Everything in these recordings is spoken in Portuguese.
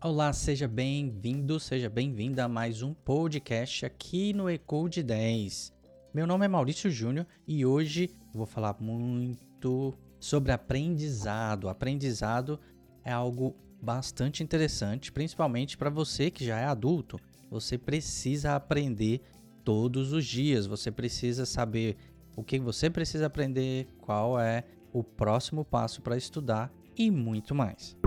Olá, seja bem-vindo, seja bem-vinda a mais um podcast aqui no Ecode 10. Meu nome é Maurício Júnior e hoje eu vou falar muito sobre aprendizado. Aprendizado é algo bastante interessante, principalmente para você que já é adulto. Você precisa aprender todos os dias, você precisa saber o que você precisa aprender, qual é o próximo passo para estudar e muito mais.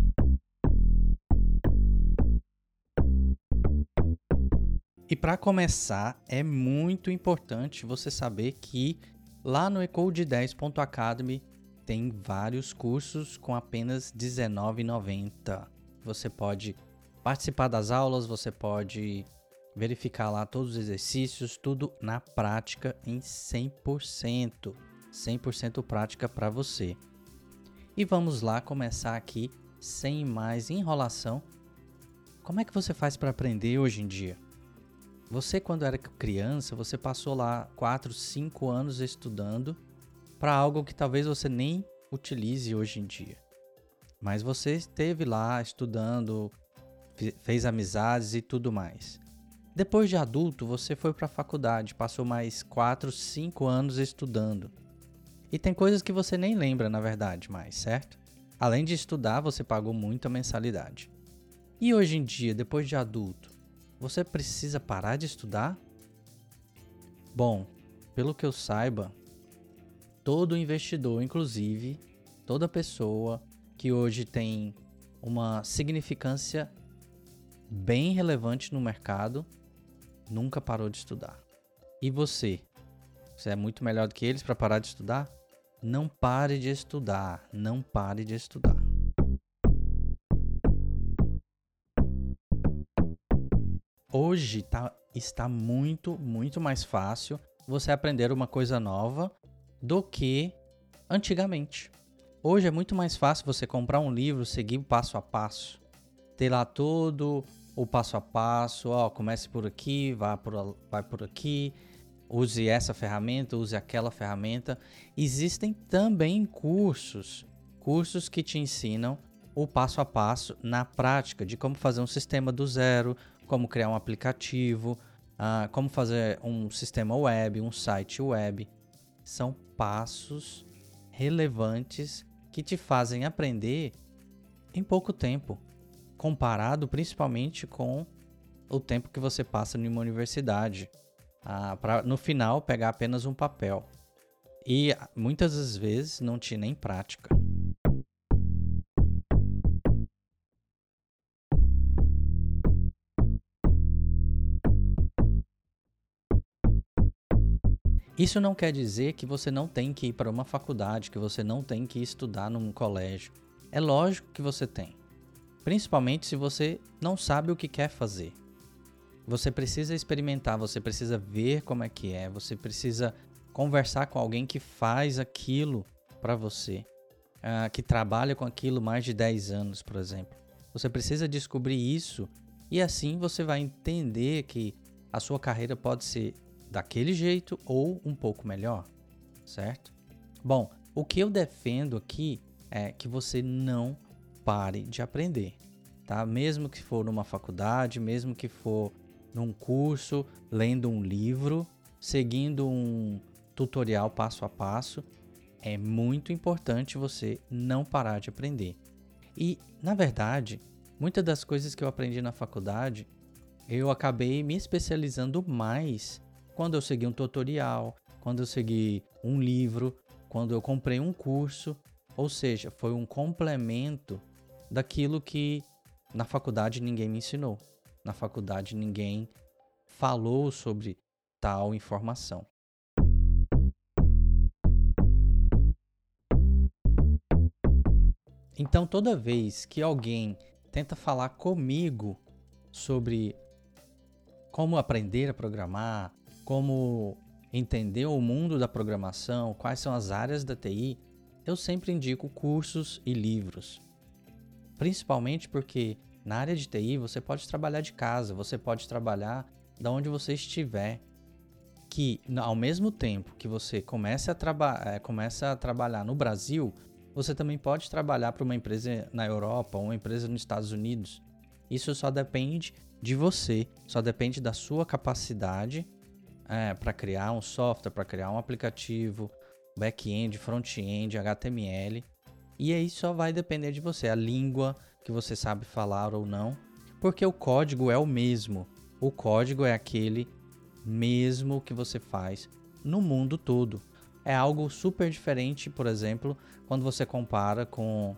E para começar, é muito importante você saber que lá no ecode10.academy tem vários cursos com apenas R$19,90. Você pode participar das aulas, você pode verificar lá todos os exercícios, tudo na prática em 100%. 100% prática para você. E vamos lá começar aqui, sem mais enrolação. Como é que você faz para aprender hoje em dia? Você, quando era criança, você passou lá 4, 5 anos estudando para algo que talvez você nem utilize hoje em dia. Mas você esteve lá estudando, fez amizades e tudo mais. Depois de adulto, você foi para a faculdade, passou mais 4, 5 anos estudando. E tem coisas que você nem lembra, na verdade, mais, certo? Além de estudar, você pagou muita mensalidade. E hoje em dia, depois de adulto, você precisa parar de estudar? Bom, pelo que eu saiba, todo investidor, inclusive toda pessoa que hoje tem uma significância bem relevante no mercado, nunca parou de estudar. E você? Você é muito melhor do que eles para parar de estudar? Não pare de estudar, não pare de estudar. Hoje está muito mais fácil você aprender uma coisa nova do que antigamente. Hoje é muito mais fácil você comprar um livro, seguir passo a passo, ter lá todo o passo a passo, comece por aqui, vai por aqui, use essa ferramenta, use aquela ferramenta. Existem também cursos que te ensinam o passo a passo na prática de como fazer um sistema do zero, como criar um aplicativo, como fazer um sistema web, um site web. São passos relevantes que te fazem aprender em pouco tempo, comparado principalmente com o tempo que você passa em uma universidade, para no final pegar apenas um papel. E muitas das vezes não tinha nem prática. Isso não quer dizer que você não tem que ir para uma faculdade, que você não tem que estudar num colégio. É lógico que você tem. Principalmente se você não sabe o que quer fazer. Você precisa experimentar, você precisa ver como é, você precisa conversar com alguém que faz aquilo para você, que trabalha com aquilo mais de 10 anos, por exemplo. Você precisa descobrir isso e assim você vai entender que a sua carreira pode ser daquele jeito ou um pouco melhor, certo? Bom, o que eu defendo aqui é que você não pare de aprender, tá? Mesmo que for numa faculdade, mesmo que for num curso, lendo um livro, seguindo um tutorial passo a passo, é muito importante você não parar de aprender. E, na verdade, muitas das coisas que eu aprendi na faculdade, eu acabei me especializando mais quando eu segui um tutorial, quando eu segui um livro, quando eu comprei um curso, ou seja, foi um complemento daquilo que na faculdade ninguém me ensinou. Na faculdade ninguém falou sobre tal informação. Então, toda vez que alguém tenta falar comigo sobre como aprender a programar, como entender o mundo da programação, quais são as áreas da TI, eu sempre indico cursos e livros. Principalmente porque na área de TI você pode trabalhar de casa, você pode trabalhar de onde você estiver. Que ao mesmo tempo que você começa a trabalhar no Brasil, você também pode trabalhar para uma empresa na Europa ou uma empresa nos Estados Unidos. Isso só depende de você, só depende da sua capacidade para criar um software, para criar um aplicativo, back-end, front-end, HTML. E aí só vai depender de você, a língua que você sabe falar ou não, porque o código é o mesmo. O código é aquele mesmo que você faz no mundo todo. É algo super diferente, por exemplo, quando você compara com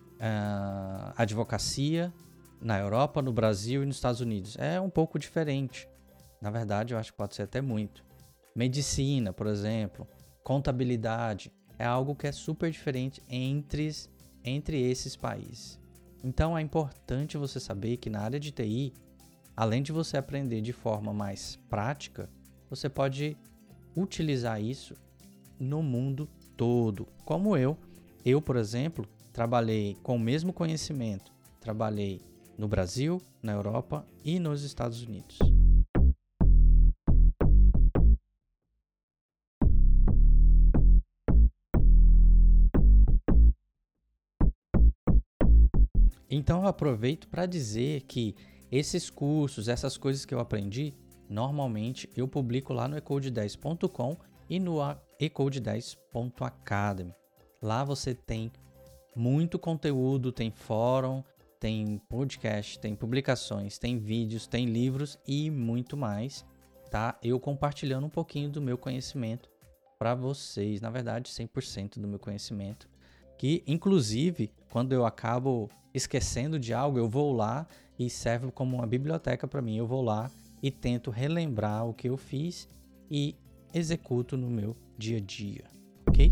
advocacia na Europa, no Brasil e nos Estados Unidos. É um pouco diferente. Na verdade, eu acho que pode ser até muito. Medicina, por exemplo, contabilidade, é algo que é super diferente entre esses países. Então é importante você saber que na área de TI, além de você aprender de forma mais prática, você pode utilizar isso no mundo todo. Como eu, por exemplo, trabalhei com o mesmo conhecimento, trabalhei no Brasil, na Europa e nos Estados Unidos. Então eu aproveito para dizer que esses cursos, essas coisas que eu aprendi, normalmente eu publico lá no ecode10.com e no ecode10.academy. Lá você tem muito conteúdo, tem fórum, tem podcast, tem publicações, tem vídeos, tem livros e muito mais, tá? Eu compartilhando um pouquinho do meu conhecimento para vocês, na verdade 100% do meu conhecimento, que inclusive quando eu acabo esquecendo de algo, eu vou lá e serve como uma biblioteca para mim. Eu vou lá e tento relembrar o que eu fiz e executo no meu dia a dia, ok?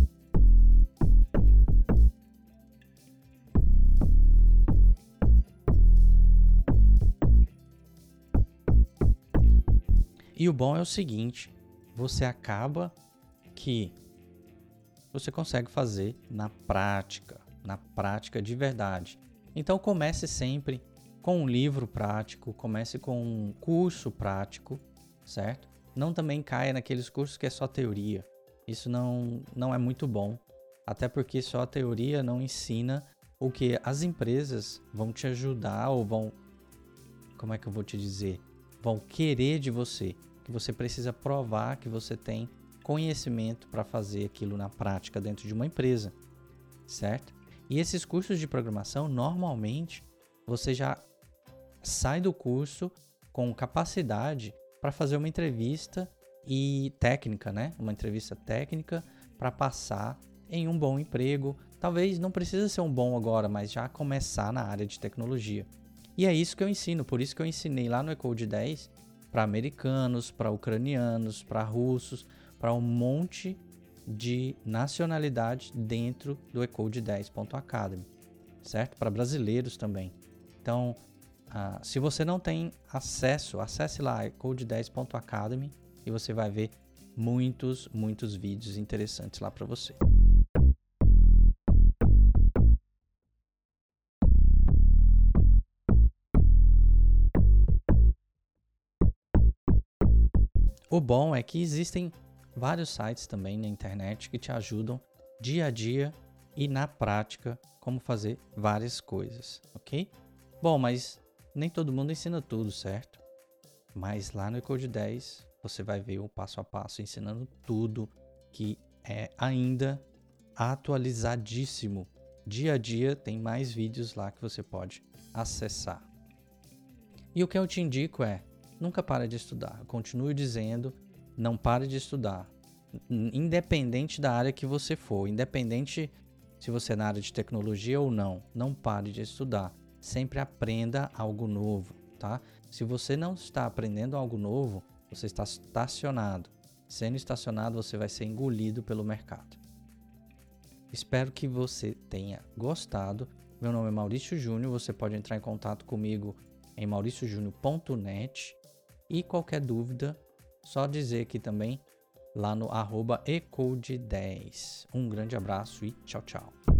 E o bom é o seguinte, você acaba que você consegue fazer na prática de verdade. Então comece sempre com um livro prático, comece com um curso prático, certo? Não também caia naqueles cursos que é só teoria. Isso não é muito bom, até porque só a teoria não ensina o que as empresas vão te ajudar ou vão, como é que eu vou te dizer, vão querer de você, que você precisa provar que você tem conhecimento para fazer aquilo na prática dentro de uma empresa, certo? E esses cursos de programação, normalmente, você já sai do curso com capacidade para fazer uma entrevista e técnica, né? Uma entrevista técnica para passar em um bom emprego. Talvez não precisa ser um bom agora, mas já começar na área de tecnologia. E é isso que eu ensino, por isso que eu ensinei lá no Ecode 10 para americanos, para ucranianos, para russos, para um monte de nacionalidade dentro do ecode10.academy, certo? Para brasileiros também. Então, se você não tem acesso, acesse lá ecode10.academy e você vai ver muitos vídeos interessantes lá para você. O bom é que existem vários sites também na internet que te ajudam dia a dia e na prática como fazer várias coisas, ok? Bom, mas nem todo mundo ensina tudo, certo? Mas lá no Ecode 10 você vai ver o passo a passo ensinando tudo que é ainda atualizadíssimo. Dia a dia tem mais vídeos lá que você pode acessar. E o que eu te indico é, nunca pare de estudar. Eu continuo dizendo, não pare de estudar. Independente da área que você for, independente se você é na área de tecnologia ou não, não pare de estudar. Sempre aprenda algo novo, tá? Se você não está aprendendo algo novo, você está estacionado. Sendo estacionado, você vai ser engolido pelo mercado. Espero que você tenha gostado. Meu nome é Maurício Júnior. Você pode entrar em contato comigo em mauriciojunior.net e qualquer dúvida, só dizer aqui também lá no @ecode10. Um grande abraço e tchau, tchau.